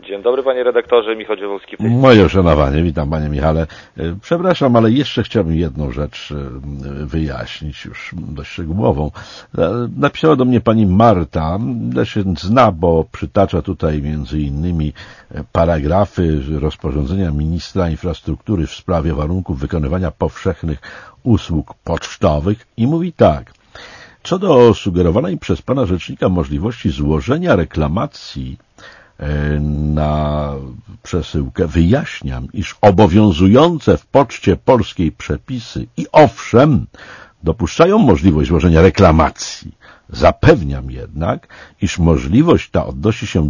Dzień dobry, panie redaktorze, Michał Dziewolski. Moje uszanowanie, witam panie Michale. Przepraszam, ale jeszcze chciałbym jedną rzecz wyjaśnić, już dość szczegółową. Napisała do mnie pani Marta, ja się zna, bo przytacza tutaj między innymi paragrafy rozporządzenia ministra infrastruktury w sprawie warunków wykonywania powszechnych usług pocztowych i mówi tak. Co do sugerowanej przez pana rzecznika możliwości złożenia reklamacji na przesyłkę, wyjaśniam, iż obowiązujące w Poczcie Polskiej przepisy i owszem dopuszczają możliwość złożenia reklamacji. Zapewniam jednak, iż możliwość ta odnosi się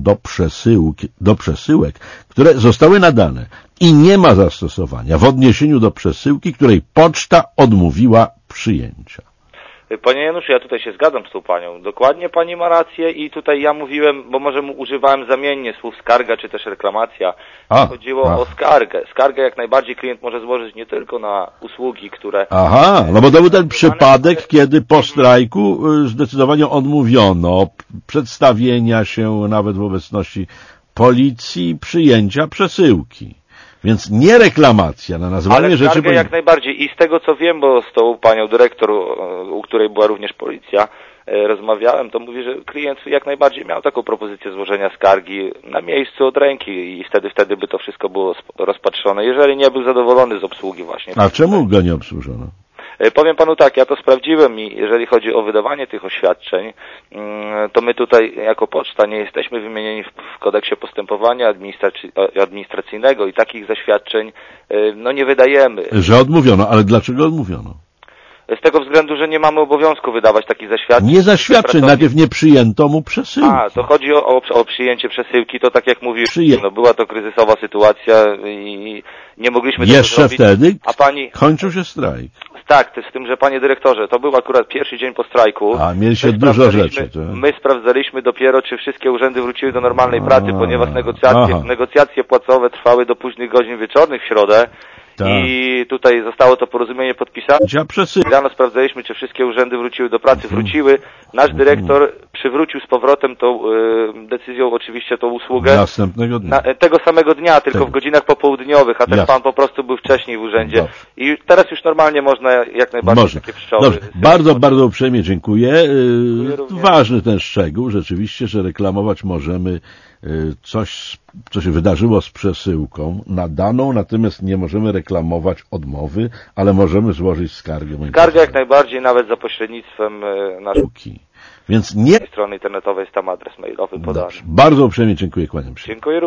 do przesyłek, które zostały nadane i nie ma zastosowania w odniesieniu do przesyłki, której poczta odmówiła przyjęcia. Panie Januszu, ja tutaj się zgadzam z tą panią. Dokładnie pani ma rację i tutaj ja mówiłem, bo może używałem zamiennie słów skarga czy też reklamacja. Chodziło o skargę. Skargę jak najbardziej klient może złożyć nie tylko na usługi, które... Aha, no bo to był ten przypadek, kiedy po strajku zdecydowanie odmówiono przedstawienia się nawet w obecności policji, przyjęcia przesyłki. Więc nie reklamacja na nazwanie rzeczy... Ale jak najbardziej. I z tego co wiem, bo z tą panią dyrektor, u której była również policja, rozmawiałem, to mówi, że klient jak najbardziej miał taką propozycję złożenia skargi na miejscu od ręki i wtedy by to wszystko było rozpatrzone, jeżeli nie był zadowolony z obsługi właśnie. A czemu go nie obsłużono? Powiem panu tak, ja to sprawdziłem i jeżeli chodzi o wydawanie tych oświadczeń, to my tutaj jako poczta nie jesteśmy wymienieni w kodeksie postępowania administracyjnego i takich zaświadczeń no nie wydajemy. Że odmówiono, ale dlaczego odmówiono? Z tego względu, że nie mamy obowiązku wydawać takich zaświadczeń. Nie zaświadczeń, najpierw nie przyjęto mu przesyłki. To chodzi o przyjęcie przesyłki, to tak jak mówiłem, no była to kryzysowa sytuacja i nie mogliśmy tego jeszcze zrobić. Wtedy a pani kończył się strajk. Tak, z tym, że panie dyrektorze, to był akurat pierwszy dzień po strajku. Mieliście dużo rzeczy. My sprawdzaliśmy dopiero, czy wszystkie urzędy wróciły do normalnej pracy, ponieważ negocjacje płacowe trwały do późnych godzin wieczornych w środę. Tak. I tutaj zostało to porozumienie podpisane. Rano sprawdzaliśmy, czy wszystkie urzędy wróciły do pracy. Wróciły. Nasz dyrektor przywrócił z powrotem tą decyzją oczywiście tą usługę. Następnego dnia. Tego samego dnia, tylko w godzinach popołudniowych, a ten pan po prostu był wcześniej w urzędzie. Dobrze. I teraz już normalnie można jak najbardziej takie pszczoły. Dobrze. Bardzo uprzejmie dziękuję. Ważny ten szczegół, rzeczywiście, że reklamować możemy coś, co się wydarzyło z przesyłką nadaną, natomiast nie możemy reklamować odmowy, ale możemy złożyć skargę. Skargę jak najbardziej, nawet za pośrednictwem naszej Więc nie... strony internetowej jest tam adres mailowy podany. Bardzo uprzejmie dziękuję, kłaniam się. Dziękuję.